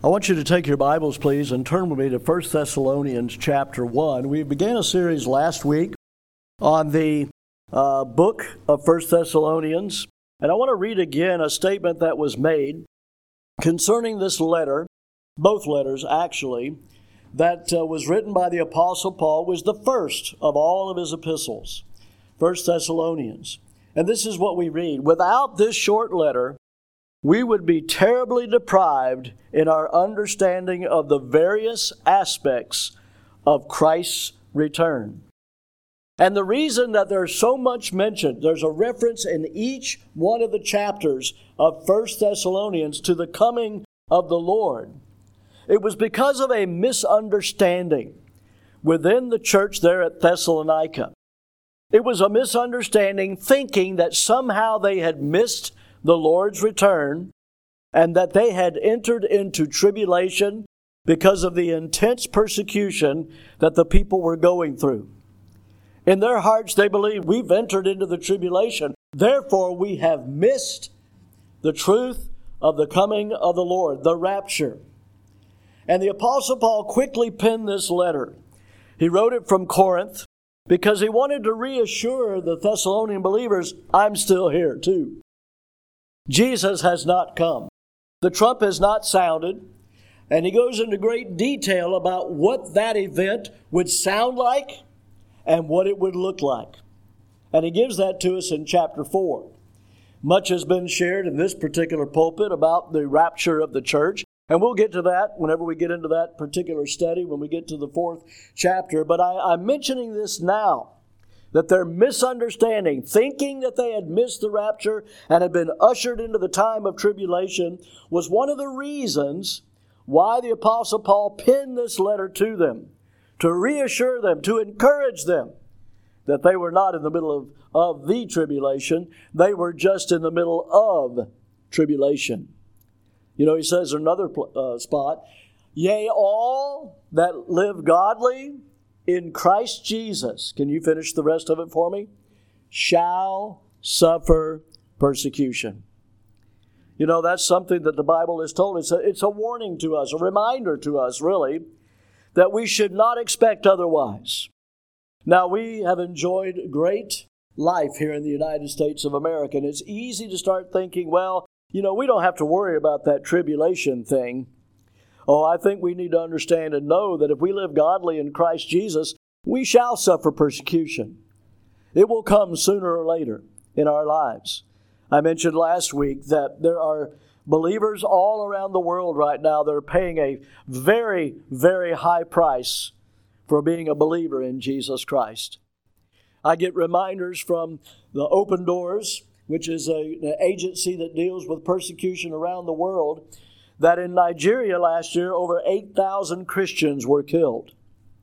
I want you to take your Bibles, please, and turn with me to 1 Thessalonians chapter 1. We began a series last week on the book of 1 Thessalonians, and I want to read again a statement that was made concerning this letter, both letters actually, that was written by the Apostle Paul, was the first of all of his epistles, 1 Thessalonians. And this is what we read: "Without this short letter, we would be terribly deprived in our understanding of the various aspects of Christ's return." And the reason that there's so much mentioned, there's a reference in each one of the chapters of 1 Thessalonians to the coming of the Lord. It was because of a misunderstanding within the church there at Thessalonica. It was a misunderstanding, thinking that somehow they had missed the Lord's return, and that they had entered into tribulation because of the intense persecution that the people were going through. In their hearts, they believed, we've entered into the tribulation, therefore we have missed the truth of the coming of the Lord, the rapture. And the Apostle Paul quickly penned this letter. He wrote it from Corinth because he wanted to reassure the Thessalonian believers, I'm still here too. Jesus has not come. The trump has not sounded. And he goes into great detail about what that event would sound like and what it would look like. And he gives that to us in chapter 4. Much has been shared in this particular pulpit about the rapture of the church. And we'll get to that whenever we get into that particular study, when we get to the 4th chapter. But I'm mentioning this now, that their misunderstanding, thinking that they had missed the rapture and had been ushered into the time of tribulation, was one of the reasons why the Apostle Paul penned this letter to them, to reassure them, to encourage them that they were not in the middle of the tribulation. They were just in the middle of tribulation. You know, he says in another spot, "Yea, all that live godly in Christ Jesus," can you finish the rest of it for me? "Shall suffer persecution." You know, that's something that the Bible has told us. It's a warning to us, a reminder to us, really, that we should not expect otherwise. Now, we have enjoyed great life here in the United States of America, and it's easy to start thinking, well, you know, we don't have to worry about that tribulation thing. Oh, I think we need to understand and know that if we live godly in Christ Jesus, we shall suffer persecution. It will come sooner or later in our lives. I mentioned last week that there are believers all around the world right now that are paying a very, very high price for being a believer in Jesus Christ. I get reminders from the Open Doors, which is an agency that deals with persecution around the world, that in Nigeria last year, over 8,000 Christians were killed.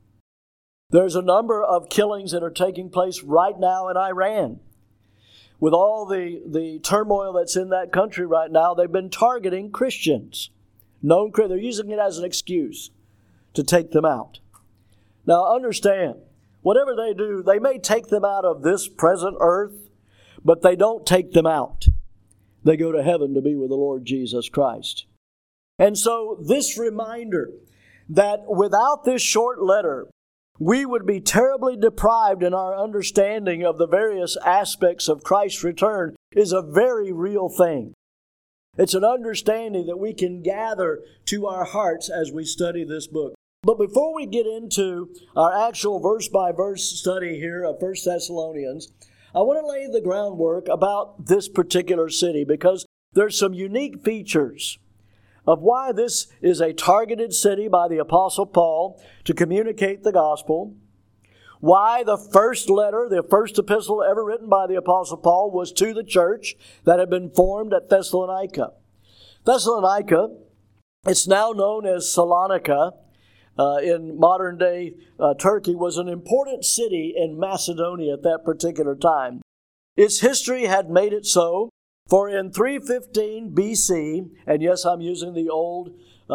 There's a number of killings that are taking place right now in Iran. With all the turmoil that's in that country right now, they've been targeting Christians. They're using it as an excuse to take them out. Now understand, whatever they do, they may take them out of this present earth, but they don't take them out. They go to heaven to be with the Lord Jesus Christ. And so this reminder that without this short letter, we would be terribly deprived in our understanding of the various aspects of Christ's return is a very real thing. It's an understanding that we can gather to our hearts as we study this book. But before we get into our actual verse-by-verse study here of 1 Thessalonians, I want to lay the groundwork about this particular city because there's some unique features of why this is a targeted city by the Apostle Paul to communicate the gospel, why the first letter, the first epistle ever written by the Apostle Paul was to the church that had been formed at Thessalonica. Thessalonica, it's now known as Salonika, in modern-day Turkey, was an important city in Macedonia at that particular time. Its history had made it so, for in 315 BC, and yes, I'm using the old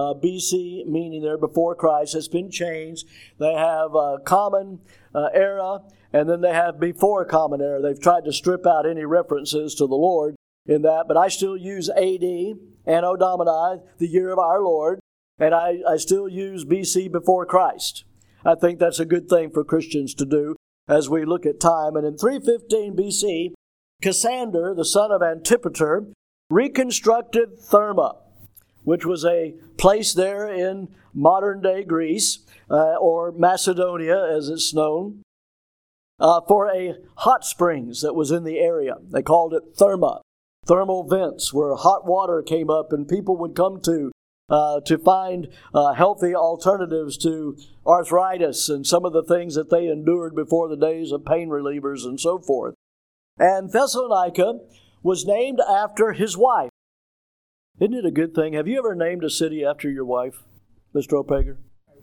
BC meaning there, before Christ, it's been changed. They have a common era, and then they have before common era. They've tried to strip out any references to the Lord in that, but I still use AD, Anno Domini, the year of our Lord. and I still use BC before Christ. I think that's a good thing for Christians to do as we look at time. And in 315 BC, Cassander, the son of Antipater, reconstructed Therma, which was a place there in modern-day Greece, or Macedonia as it's known, for a hot springs that was in the area. They called it Therma, thermal vents where hot water came up and people would come to find healthy alternatives to arthritis and some of the things that they endured before the days of pain relievers and so forth. And Thessalonica was named after his wife. Isn't it a good thing? Have you ever named a city after your wife, Mr. Opager?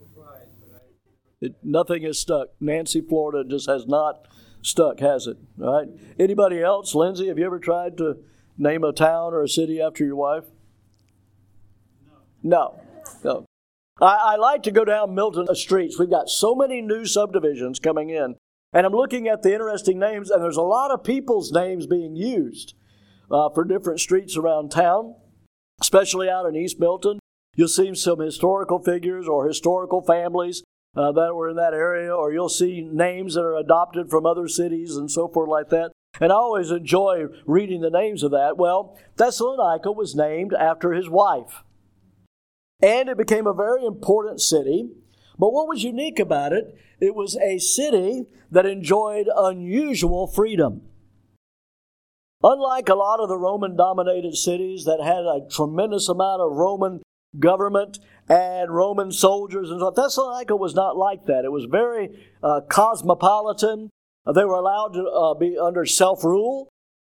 Nothing has stuck. Nancy, Florida just has not stuck, has it? All right. Anybody else? Lindsay, have you ever tried to name a town or a city after your wife? No. I like to go down Milton streets. We've got so many new subdivisions coming in. And I'm looking at the interesting names, and there's a lot of people's names being used for different streets around town, especially out in East Milton. You'll see some historical figures or historical families that were in that area, or you'll see names that are adopted from other cities and so forth like that. And I always enjoy reading the names of that. Well, Thessalonica was named after his wife. And it became a very important city. But what was unique about it, it was a city that enjoyed unusual freedom. Unlike a lot of the Roman-dominated cities that had a tremendous amount of Roman government and Roman soldiers and so on, Thessalonica was not like that. It was very cosmopolitan. They were allowed to be under self-rule.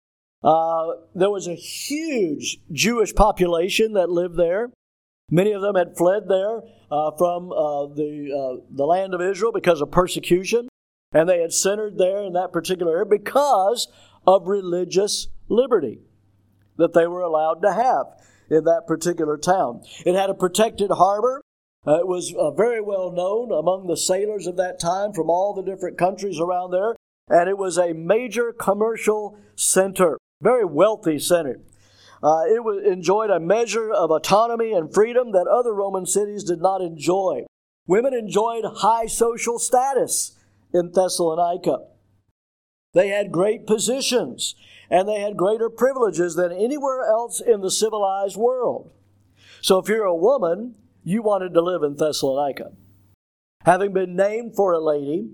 There was a huge Jewish population that lived there. Many of them had fled there from the land of Israel because of persecution, and they had centered there in that particular area because of religious liberty that they were allowed to have in that particular town. It had a protected harbor. It was very well known among the sailors of that time from all the different countries around there, and it was a major commercial center, very wealthy center. It enjoyed a measure of autonomy and freedom that other Roman cities did not enjoy. Women enjoyed high social status in Thessalonica. They had great positions, and they had greater privileges than anywhere else in the civilized world. So if you're a woman, you wanted to live in Thessalonica. Having been named for a lady,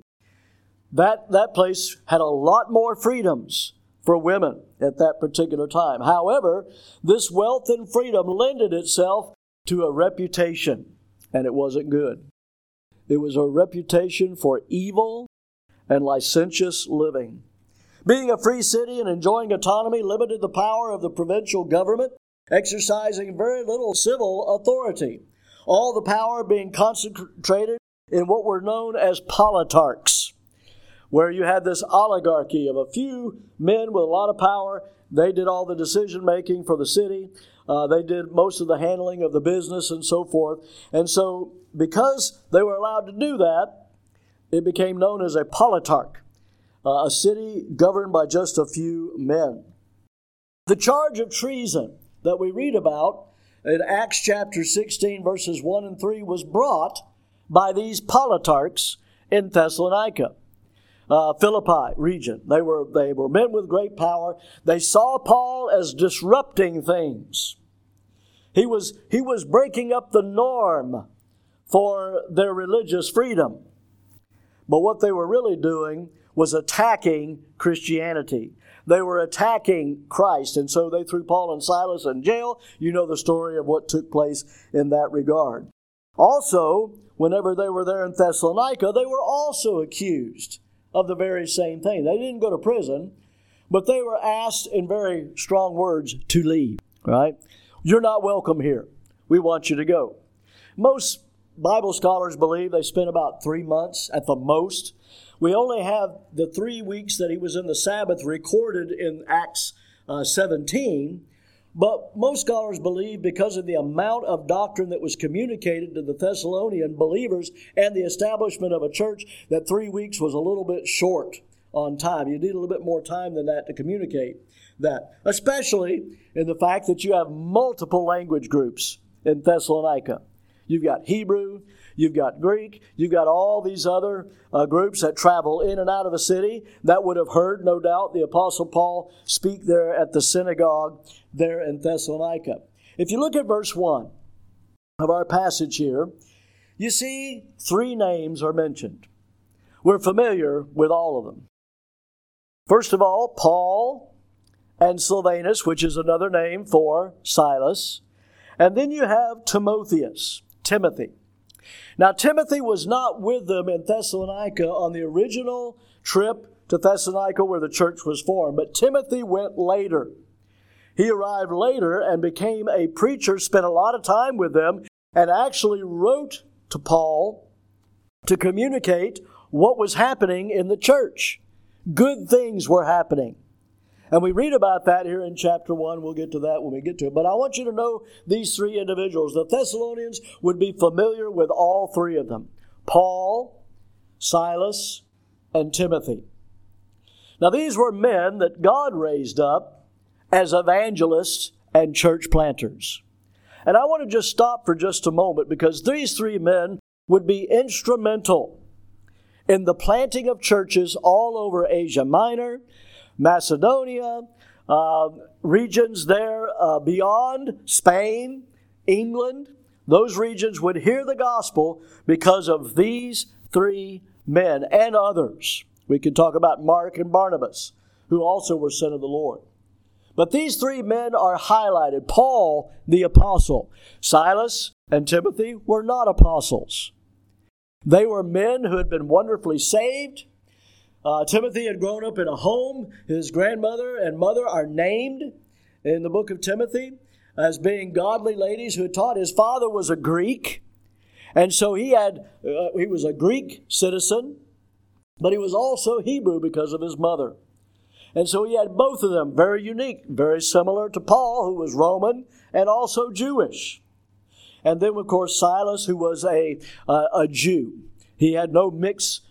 that place had a lot more freedoms for women at that particular time. However, this wealth and freedom lended itself to a reputation, and it wasn't good. It was a reputation for evil and licentious living. Being a free city and enjoying autonomy limited the power of the provincial government, exercising very little civil authority. All the power being concentrated in what were known as politarchs, where you had this oligarchy of a few men with a lot of power. They did all the decision-making for the city. They did most of the handling of the business and so forth. And so, because they were allowed to do that, it became known as a politarch, a city governed by just a few men. The charge of treason that we read about in Acts chapter 16, verses 1 and 3, was brought by these politarchs in Thessalonica. Philippi region. They were men with great power. They saw Paul as disrupting things. He was breaking up the norm for their religious freedom. But what they were really doing was attacking Christianity. They were attacking Christ, and so they threw Paul and Silas in jail. You know the story of what took place in that regard. Also, whenever they were there in Thessalonica, they were also accused of the very same thing. They didn't go to prison, but they were asked in very strong words to leave, right? You're not welcome here. We want you to go. Most Bible scholars believe they spent about 3 months at the most. We only have the 3 weeks that he was in the Sabbath recorded in Acts 17, but most scholars believe because of the amount of doctrine that was communicated to the Thessalonian believers and the establishment of a church, that 3 weeks was a little bit short on time. You need a little bit more time than that to communicate that, especially in the fact that you have multiple language groups in Thessalonica. You've got Hebrew, you've got Greek, you've got all these other groups that travel in and out of the city that would have heard, no doubt, the Apostle Paul speak there at the synagogue there in Thessalonica. If you look at verse 1 of our passage here, you see 3 names are mentioned. We're familiar with all of them. First of all, Paul and Silvanus, which is another name for Silas. And then you have Timothy. Now, Timothy was not with them in Thessalonica on the original trip to Thessalonica where the church was formed, but Timothy went later. He arrived later and became a preacher, spent a lot of time with them, and actually wrote to Paul to communicate what was happening in the church. Good things were happening. And we read about that here in chapter 1. We'll get to that when we get to it. But I want you to know these 3 individuals. The Thessalonians would be familiar with all 3 of them. Paul, Silas, and Timothy. Now these were men that God raised up as evangelists and church planters. And I want to just stop for just a moment because these 3 men would be instrumental in the planting of churches all over Asia Minor, Macedonia, regions there beyond Spain, England. Those regions would hear the gospel because of these 3 men and others. We can talk about Mark and Barnabas, who also were sent of the Lord. But these 3 men are highlighted. Paul, the apostle. Silas and Timothy were not apostles. They were men who had been wonderfully saved. Timothy had grown up in a home. His grandmother and mother are named in the book of Timothy as being godly ladies who had taught. His father was a Greek, and so he was a Greek citizen, but he was also Hebrew because of his mother. And so he had both of them, very unique, very similar to Paul, who was Roman and also Jewish. And then, of course, Silas, who was a Jew. He had no mixed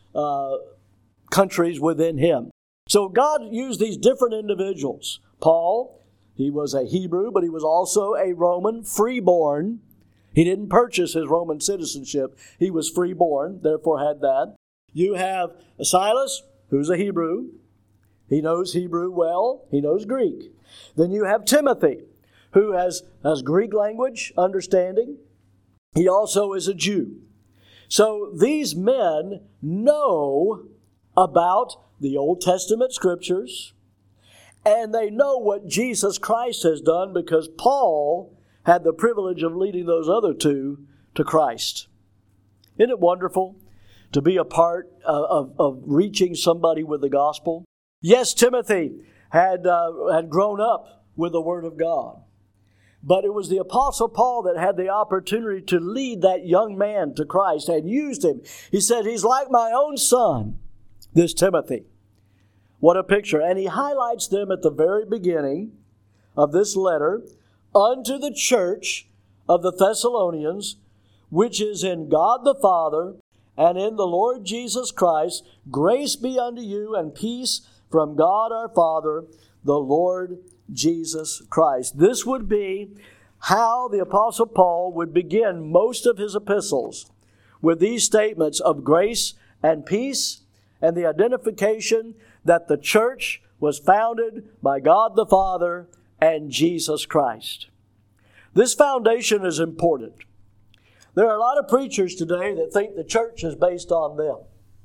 countries within him. So God used these different individuals. Paul, he was a Hebrew, but he was also a Roman, freeborn. He didn't purchase his Roman citizenship. He was freeborn, therefore had that. You have Silas, who's a Hebrew. He knows Hebrew well. He knows Greek. Then you have Timothy, who has Greek language understanding. He also is a Jew. So these men know about the Old Testament scriptures, and they know what Jesus Christ has done because Paul had the privilege of leading those other 2 to Christ. Isn't it wonderful to be a part of reaching somebody with the gospel? Yes, Timothy had grown up with the Word of God. But it was the Apostle Paul that had the opportunity to lead that young man to Christ and used him. He said, he's like my own son, this Timothy. What a picture. And he highlights them at the very beginning of this letter, unto the church of the Thessalonians, which is in God the Father and in the Lord Jesus Christ, grace be unto you and peace from God our Father, the Lord Jesus Christ. This would be how the Apostle Paul would begin most of his epistles, with these statements of grace and peace and the identification that the church was founded by God the Father and Jesus Christ. This foundation is important. There are a lot of preachers today that think the church is based on them.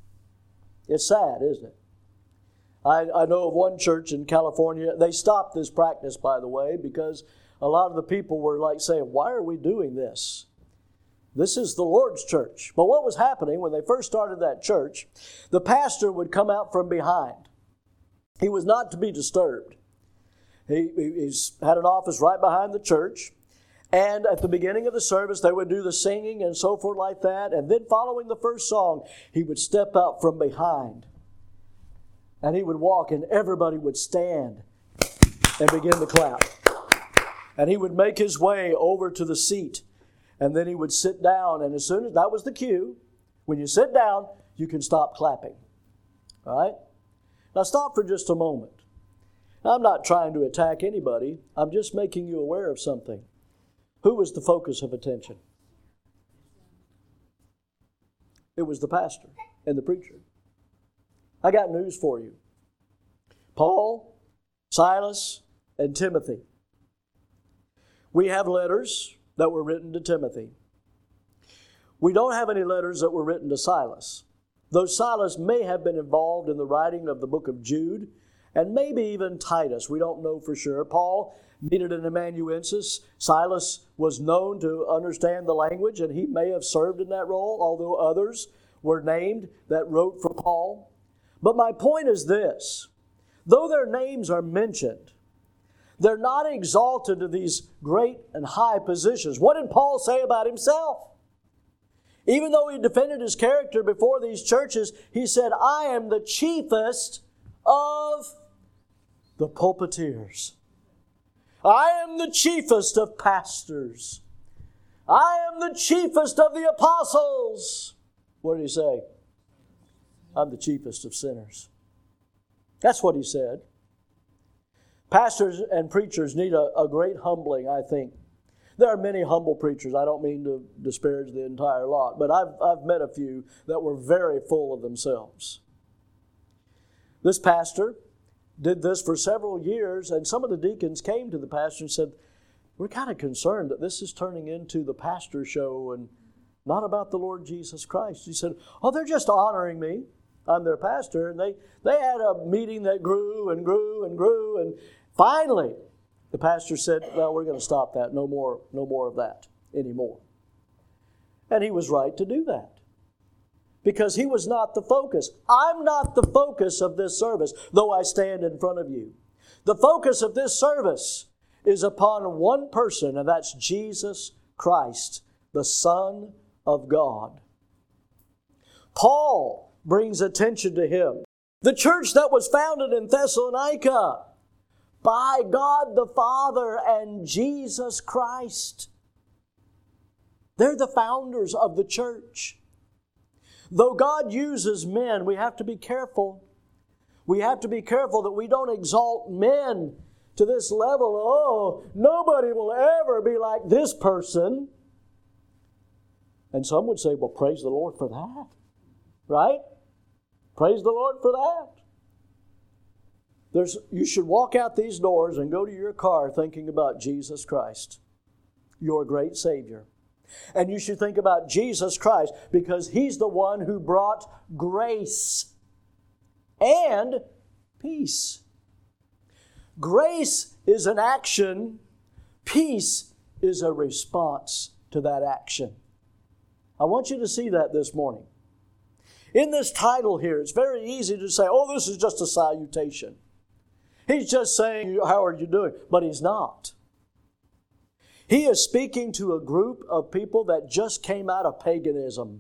It's sad, isn't it? I know of one church in California. They stopped this practice, by the way, because a lot of the people were like saying, why are we doing this? This is the Lord's church. But what was happening when they first started that church, the pastor would come out from behind. He was not to be disturbed. He's had an office right behind the church. And at the beginning of the service, they would do the singing and so forth like that. And then following the first song, he would step out from behind. And he would walk and everybody would stand and begin to clap. And he would make his way over to the seat. And then he would sit down. And as soon as that was the cue, when you sit down, you can stop clapping. All right? Now stop for just a moment. I'm not trying to attack anybody. I'm just making you aware of something. Who was the focus of attention? It was the pastor and the preacher. I got news for you. Paul, Silas, and Timothy. We have letters that were written to Timothy. We don't have any letters that were written to Silas, though Silas may have been involved in the writing of the book of Jude and maybe even Titus. We don't know for sure. Paul needed an amanuensis. Silas was known to understand the language, and he may have served in that role, although others were named that wrote for Paul. But my point is this. Though their names are mentioned, they're not exalted to these great and high positions. What did Paul say about himself? Even though he defended his character before these churches, he said, I am the chiefest of the pulpiteers. I am the chiefest of pastors. I am the chiefest of the apostles. What did he say? I'm the chiefest of sinners. That's what he said. Pastors and preachers need a great humbling, I think. There are many humble preachers. I don't mean to disparage the entire lot, but I've met a few that were very full of themselves. This pastor did this for several years, and some of the deacons came to the pastor and said, we're kind of concerned that this is turning into the pastor show and not about the Lord Jesus Christ. He said, oh, they're just honoring me. I'm their pastor. And they had a meeting that grew and grew and grew, and finally, the pastor said, well, we're going to stop that. No more of that anymore. And he was right to do that. Because he was not the focus. I'm not the focus of this service, though I stand in front of you. The focus of this service is upon one person, and that's Jesus Christ, the Son of God. Paul brings attention to him. The church that was founded in Thessalonica by God the Father and Jesus Christ. They're the founders of the church. Though God uses men, we have to be careful. We have to be careful that we don't exalt men to this level. Oh, nobody will ever be like this person. And some would say, well, praise the Lord for that. Right? Praise the Lord for that. You should walk out these doors and go to your car thinking about Jesus Christ, your great Savior. And you should think about Jesus Christ because He's the one who brought grace and peace. Grace is an action. Peace is a response to that action. I want you to see that this morning. In this title here, it's very easy to say, oh, this is just a salutation. He's just saying, how are you doing? But he's not. He is speaking to a group of people that just came out of paganism.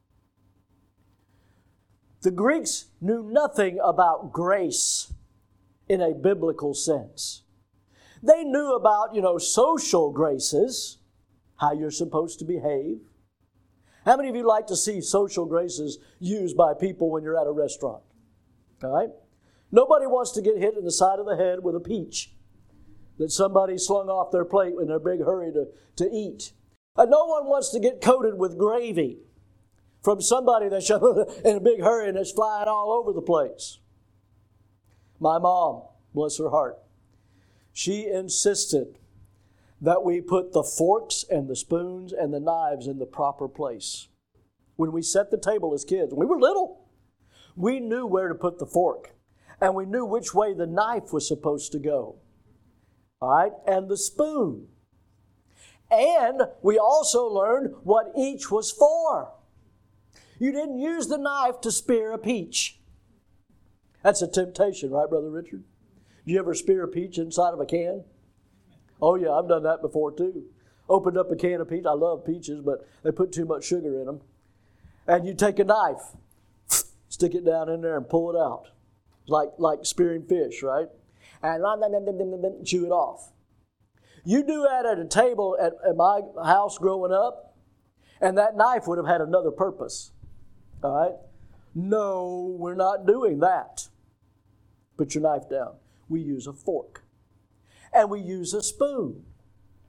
The Greeks knew nothing about grace in a biblical sense. They knew about, social graces, how you're supposed to behave. How many of you like to see social graces used by people when you're at a restaurant? All right? Nobody wants to get hit in the side of the head with a peach that somebody slung off their plate in a big hurry to eat. And no one wants to get coated with gravy from somebody that's in a big hurry and it's flying all over the place. My mom, bless her heart, she insisted that we put the forks and the spoons and the knives in the proper place. When we set the table as kids, when we were little, we knew where to put the fork. And we knew which way the knife was supposed to go. All right? And the spoon. And we also learned what each was for. You didn't use the knife to spear a peach. That's a temptation, right, Brother Richard? Did you ever spear a peach inside of a can? Oh, yeah, I've done that before, too. Opened up a can of peach. I love peaches, but they put too much sugar in them. And you take a knife, stick it down in there and pull it out. Like spearing fish, right? And chew it off. You do that at a table at my house growing up, and that knife would have had another purpose. All right? No, we're not doing that. Put your knife down. We use a fork. And we use a spoon.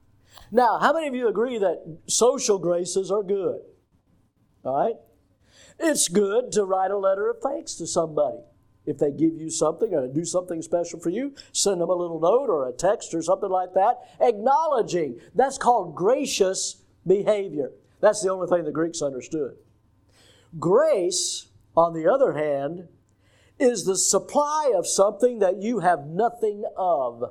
Now, how many of you agree that social graces are good? All right? It's good to write a letter of thanks to somebody. If they give you something or do something special for you, send them a little note or a text or something like that, acknowledging. That's called gracious behavior. That's the only thing the Greeks understood. Grace, on the other hand, is the supply of something that you have nothing of.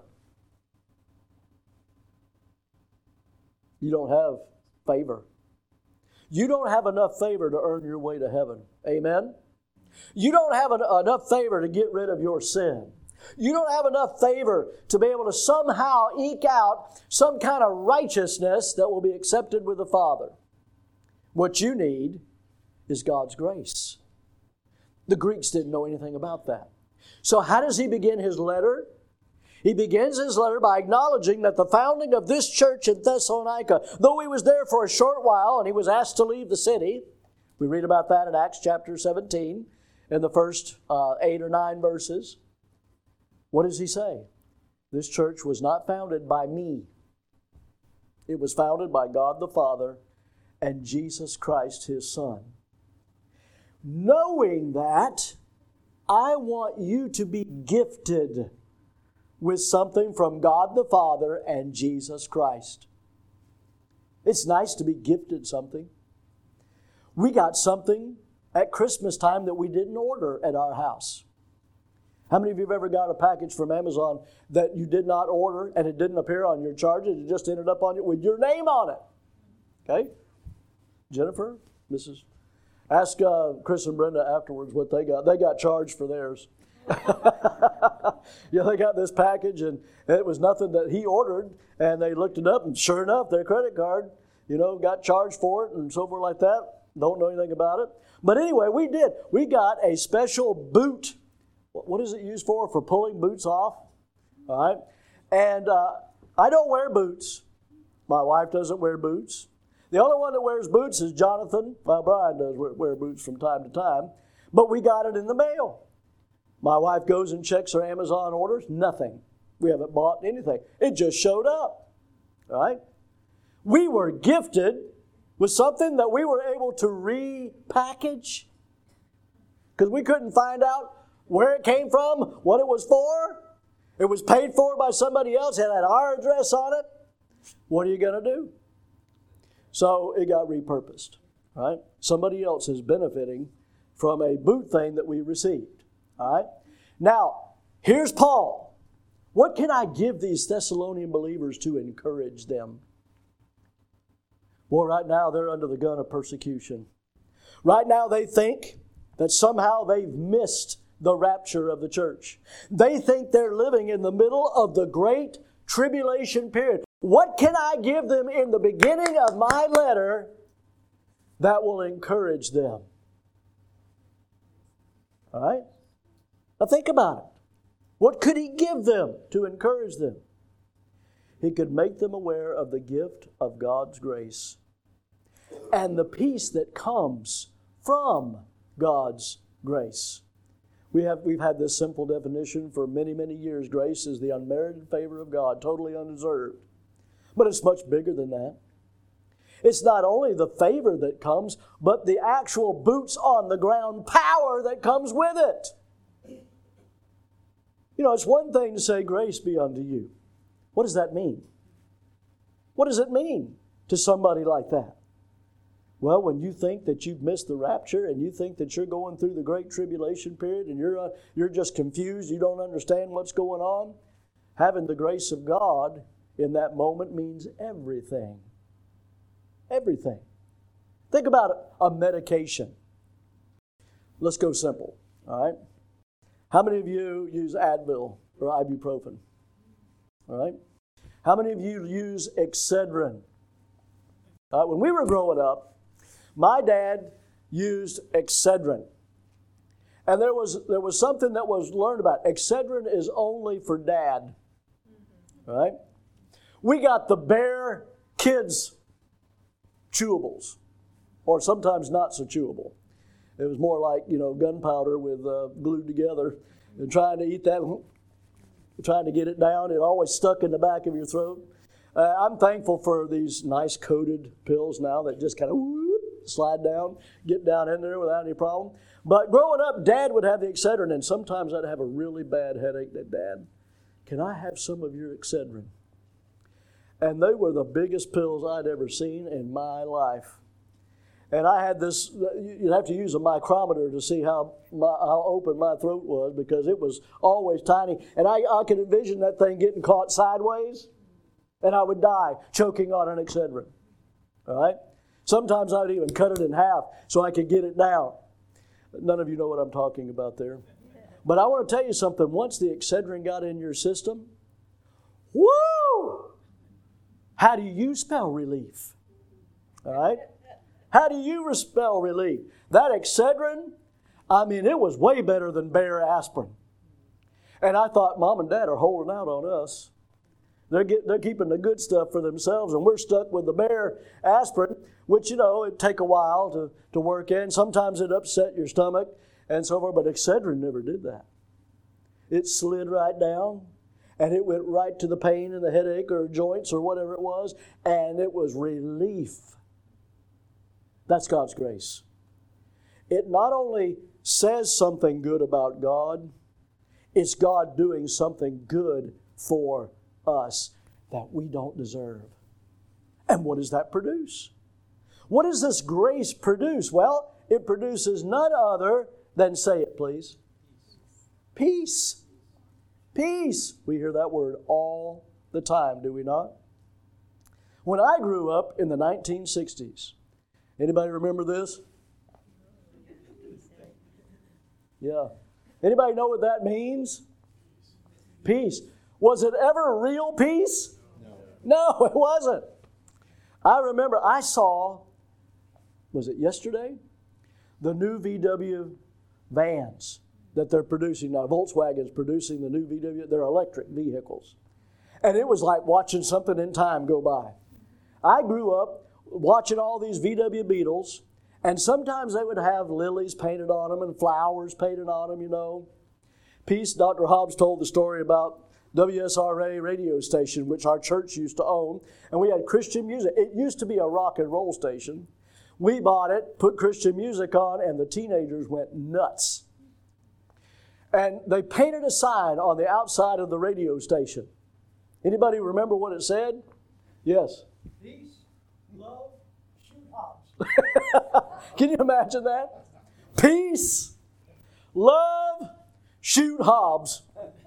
You don't have favor. You don't have enough favor to earn your way to heaven. Amen? You don't have enough favor to get rid of your sin. You don't have enough favor to be able to somehow eke out some kind of righteousness that will be accepted with the Father. What you need is God's grace. The Greeks didn't know anything about that. So how does he begin his letter? He begins his letter by acknowledging that the founding of this church in Thessalonica, though he was there for a short while and he was asked to leave the city, we read about that in Acts chapter 17 in the first 8 or 9 verses. What does he say? This church was not founded by me. It was founded by God the Father and Jesus Christ, His Son. Knowing that, I want you to be gifted with something from God the Father and Jesus Christ. It's nice to be gifted something. We got something at Christmas time that we didn't order at our house. How many of you have ever got a package from Amazon that you did not order and it didn't appear on your charges? It just ended up on you with your name on it. Okay? Jennifer, Mrs. Ask Chris and Brenda afterwards what they got. They got charged for theirs. Yeah, they got this package and it was nothing that he ordered, and they looked it up and sure enough, their credit card, got charged for it and so forth like that. Don't know anything about it. But anyway, we did. We got a special boot. What is it used for? For pulling boots off. All right. And I don't wear boots. My wife doesn't wear boots. The only one that wears boots is Jonathan. Well, Brian does wear boots from time to time. But we got it in the mail. My wife goes and checks her Amazon orders. Nothing. We haven't bought anything. It just showed up. All right. We were gifted with something that we were able to repackage because we couldn't find out where it came from, what it was for. It was paid for by somebody else. It had our address on it. What are you going to do? So it got repurposed, right? Somebody else is benefiting from a boot thing that we received, all right? Now, here's Paul. What can I give these Thessalonian believers to encourage them? Well, right now they're under the gun of persecution. Right now they think that somehow they've missed the rapture of the church. They think they're living in the middle of the great tribulation period. What can I give them in the beginning of my letter that will encourage them? All right? Now think about it. What could he give them to encourage them? He could make them aware of the gift of God's grace and the peace that comes from God's grace. We've had this simple definition for many, many years. Grace is the unmerited favor of God, totally undeserved. But it's much bigger than that. It's not only the favor that comes, but the actual boots on the ground power that comes with it. It's one thing to say, grace be unto you. What does that mean? What does it mean to somebody like that? Well, when you think that you've missed the rapture and you think that you're going through the great tribulation period and you're just confused, you don't understand what's going on, having the grace of God in that moment means everything. Everything. Think about a medication. Let's go simple, all right? How many of you use Advil or ibuprofen? All right? How many of you use Excedrin? When we were growing up, my dad used Excedrin. And there was something that was learned about. Excedrin is only for dad. All right? We got the Bear Kids chewables, or sometimes not so chewable. It was more like, gunpowder with glued together, and trying to eat that, trying to get it down. It always stuck in the back of your throat. I'm thankful for these nice coated pills now that just kind of slide down, get down in there without any problem. But growing up, Dad would have the Excedrin, and sometimes I'd have a really bad headache. Dad, can I have some of your Excedrin? And they were the biggest pills I'd ever seen in my life. And I had this, you'd have to use a micrometer to see how open my throat was, because it was always tiny. And I could envision that thing getting caught sideways, and I would die choking on an Excedrin. All right? Sometimes I'd even cut it in half so I could get it down. None of you know what I'm talking about there. But I want to tell you something. Once the Excedrin got in your system, woo! How do you spell relief? All right? How do you spell relief? That Excedrin, I mean, it was way better than Bayer aspirin. And I thought, Mom and Dad are holding out on us. They're keeping the good stuff for themselves, and we're stuck with the Bayer aspirin, which, it'd take a while to work in. Sometimes it upset your stomach and so forth, but Excedrin never did that. It slid right down, and it went right to the pain and the headache or joints or whatever it was, and it was relief. That's God's grace. It not only says something good about God, it's God doing something good for us that we don't deserve. And what does that produce? What does this grace produce? Well, it produces none other than, say it please, peace. Peace. We hear that word all the time, do we not? When I grew up in the 1960s, anybody remember this? Yeah. Anybody know what that means? Peace. Was it ever real peace? No, it wasn't. I remember I saw, was it yesterday? The new VW vans that they're producing now. Volkswagen's producing the new VW. They're electric vehicles. And it was like watching something in time go by. I grew up watching all these VW Beetles, and sometimes they would have lilies painted on them and flowers painted on them, Peace, Dr. Hobbs told the story about WSRA radio station, which our church used to own, and we had Christian music. It used to be a rock and roll station. We bought it, put Christian music on, and the teenagers went nuts. And they painted a sign on the outside of the radio station. Anybody remember what it said? Yes. Peace, love, shoot Hobbs. Can you imagine that? Peace, love, shoot Hobbs.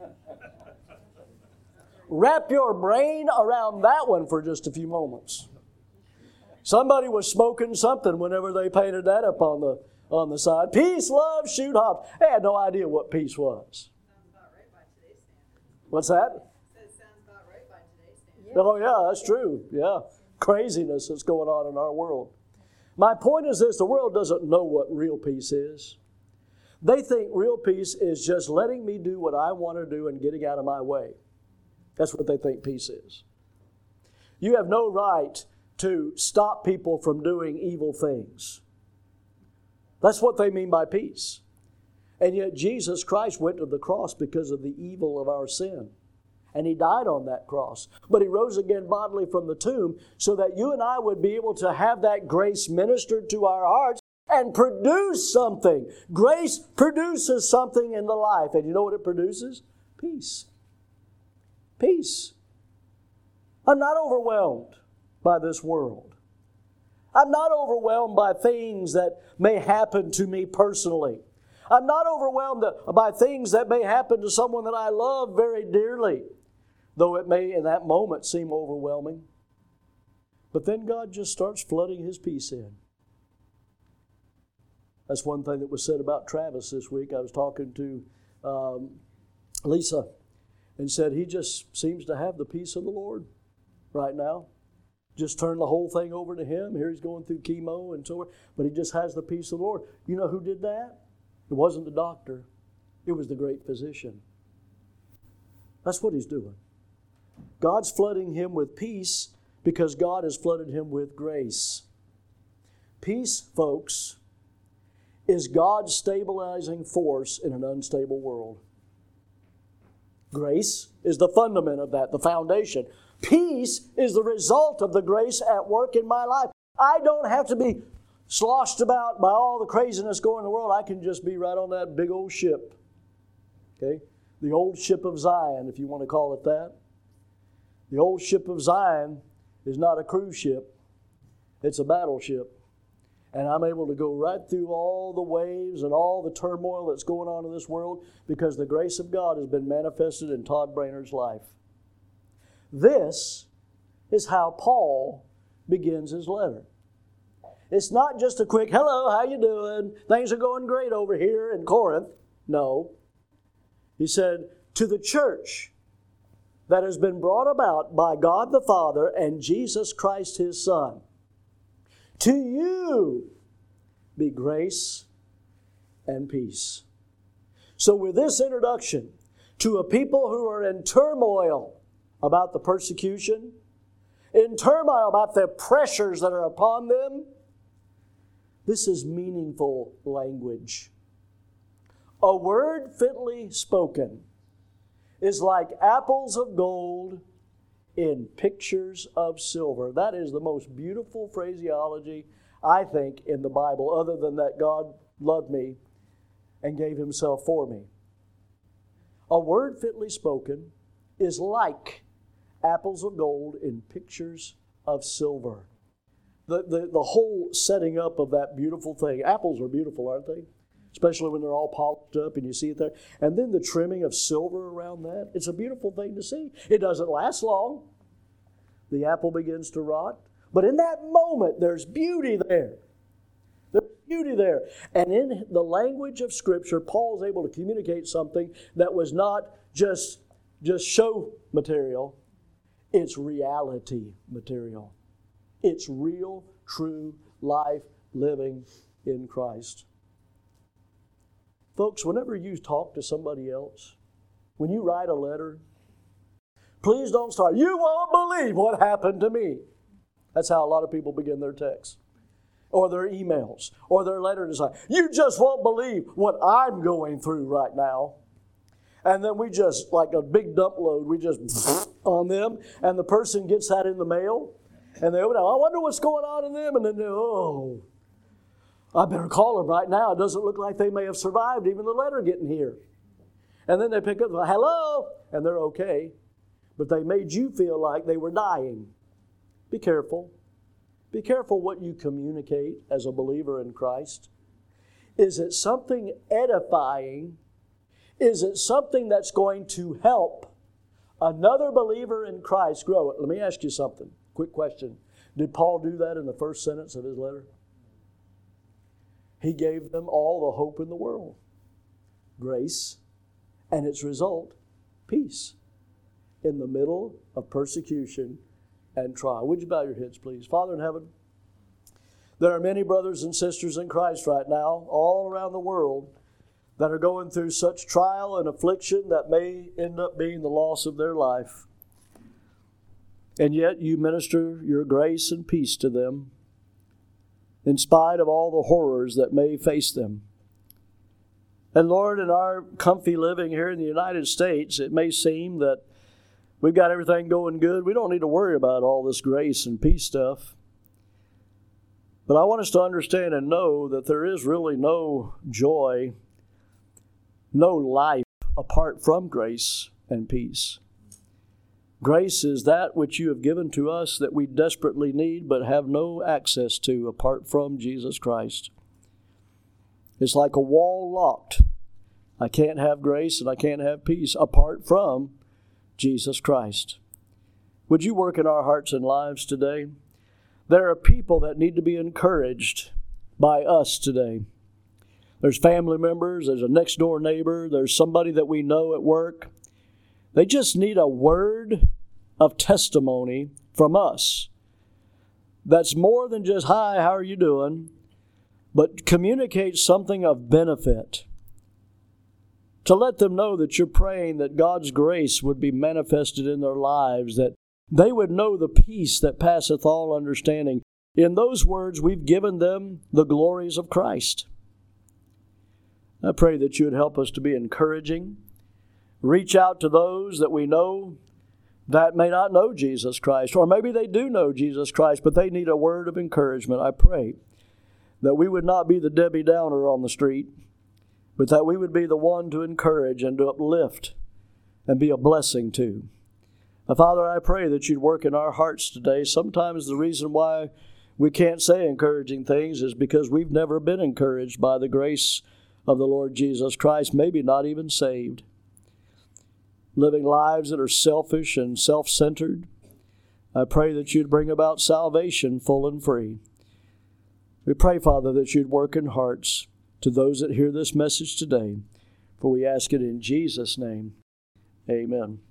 Wrap your brain around that one for just a few moments. Somebody was smoking something whenever they painted that up on the side. Peace, love, shoot Hobbs. They had no idea what peace was. Sounds about right by today's standards. What's that? It sounds about right by today's standards. Oh, yeah, that's true. Yeah. Craziness that's going on in our world. My point is this: the world doesn't know what real peace is. They think real peace is just letting me do what I want to do and getting out of my way. That's what they think peace is. You have no right to stop people from doing evil things. That's what they mean by peace. And yet Jesus Christ went to the cross because of the evil of our sin. And He died on that cross. But He rose again bodily from the tomb so that you and I would be able to have that grace ministered to our hearts and produce something. Grace produces something in the life. And you know what it produces? Peace. Peace. I'm not overwhelmed by this world. I'm not overwhelmed by things that may happen to me personally. I'm not overwhelmed by things that may happen to someone that I love very dearly, though it may in that moment seem overwhelming. But then God just starts flooding His peace in. That's one thing that was said about Travis this week. I was talking to Lisa and said he just seems to have the peace of the Lord right now. Just turn the whole thing over to Him. Here he's going through chemo and so on, but he just has the peace of the Lord. You know who did that? It wasn't the doctor. It was the great physician. That's what He's doing. God's flooding him with peace because God has flooded him with grace. Peace, folks, is God's stabilizing force in an unstable world. Grace is the fundament of that, the foundation. Peace is the result of the grace at work in my life. I don't have to be sloshed about by all the craziness going in the world, I can just be right on that big old ship. Okay? The old ship of Zion, if you want to call it that. The old ship of Zion is not a cruise ship. It's a battleship. And I'm able to go right through all the waves and all the turmoil that's going on in this world because the grace of God has been manifested in Todd Brainerd's life. This is how Paul begins his letter. It's not just a quick, hello, how you doing? Things are going great over here in Corinth. No. He said, to the church that has been brought about by God the Father and Jesus Christ His Son, to you be grace and peace. So with this introduction to a people who are in turmoil about the persecution, in turmoil about the pressures that are upon them, this is meaningful language. A word fitly spoken is like apples of gold in pictures of silver. That is the most beautiful phraseology, I think, in the Bible, other than that God loved me and gave Himself for me. A word fitly spoken is like apples of gold in pictures of silver. The whole setting up of that beautiful thing. Apples are beautiful, aren't they? Especially when they're all polished up and you see it there. And then the trimming of silver around that. It's a beautiful thing to see. It doesn't last long. The apple begins to rot. But in that moment, there's beauty there. There's beauty there. And in the language of Scripture, Paul's able to communicate something that was not just show material. It's reality material. It's real, true life living in Christ. Folks, whenever you talk to somebody else, when you write a letter, please don't start, you won't believe what happened to me. That's how a lot of people begin their texts, or their emails, or their letter design. You just won't believe what I'm going through right now. And then we just, like a big dump load, we just on them, and the person gets that in the mail, and they open it. I wonder what's going on in them, and then I better call them right now. It doesn't look like they may have survived even the letter getting here. And then they pick up, hello, and they're okay. But they made you feel like they were dying. Be careful. Be careful what you communicate as a believer in Christ. Is it something edifying? Is it something that's going to help another believer in Christ grow? Let me ask you something. Quick question. Did Paul do that in the first sentence of his letter? He gave them all the hope in the world. Grace, and its result, peace. In the middle of persecution and trial. Would you bow your heads, please? Father in heaven, there are many brothers and sisters in Christ right now, all around the world, that are going through such trial and affliction that may end up being the loss of their life. And yet you minister your grace and peace to them, in spite of all the horrors that may face them. And Lord, in our comfy living here in the United States, it may seem that we've got everything going good. We don't need to worry about all this grace and peace stuff. But I want us to understand and know that there is really no joy, no life apart from grace and peace. Grace is that which you have given to us that we desperately need but have no access to apart from Jesus Christ. It's like a wall locked. I can't have grace and I can't have peace apart from Jesus Christ. Would you work in our hearts and lives today? There are people that need to be encouraged by us today. There's family members, there's a next door neighbor, there's somebody that we know at work. They just need a word of testimony from us that's more than just, hi, how are you doing? But communicates something of benefit. To let them know that you're praying that God's grace would be manifested in their lives, that they would know the peace that passeth all understanding. In those words, we've given them the glories of Christ. I pray that you would help us to be encouraging. Reach out to those that we know that may not know Jesus Christ, or maybe they do know Jesus Christ, but they need a word of encouragement. I pray that we would not be the Debbie Downer on the street, but that we would be the one to encourage and to uplift and be a blessing to. Now, Father, I pray that you'd work in our hearts today. Sometimes the reason why we can't say encouraging things is because we've never been encouraged by the grace of the Lord Jesus Christ, maybe not even saved. Living lives that are selfish and self-centered. I pray that you'd bring about salvation full and free. We pray, Father, that you'd work in hearts to those that hear this message today. For we ask it in Jesus' name. Amen.